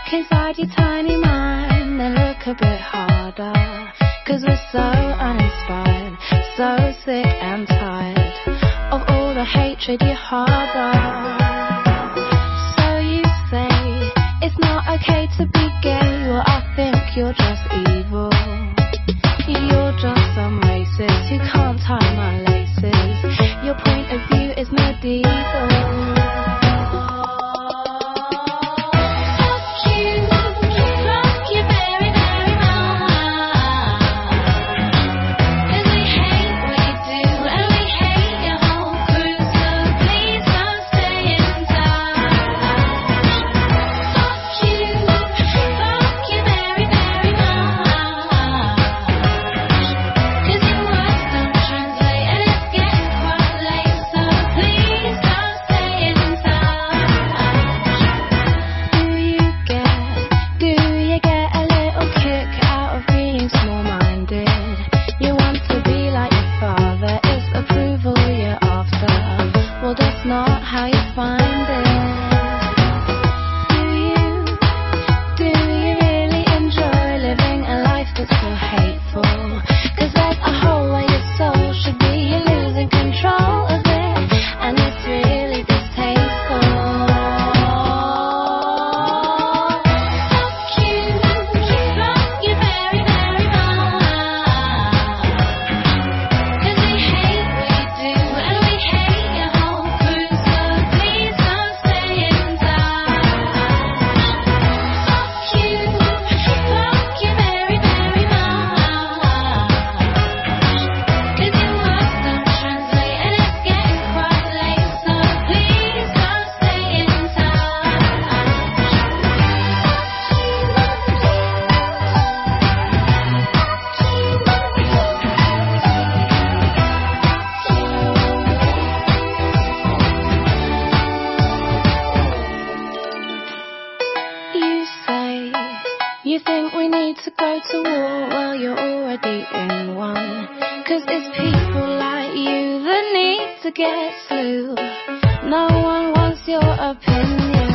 inside your tiny mind, then look a bit harder. 'Cause we're so uninspired, so sick and tired of all the hatred you harbor. So you say it's not okay to be gay. Well, I think you're just evil. You're just some racist who can't tie my laces. Your point of view is medieval. You think we need to go to war? Well, you're already in one. 'Cause it's people like you that need to get slew. No one wants your opinion.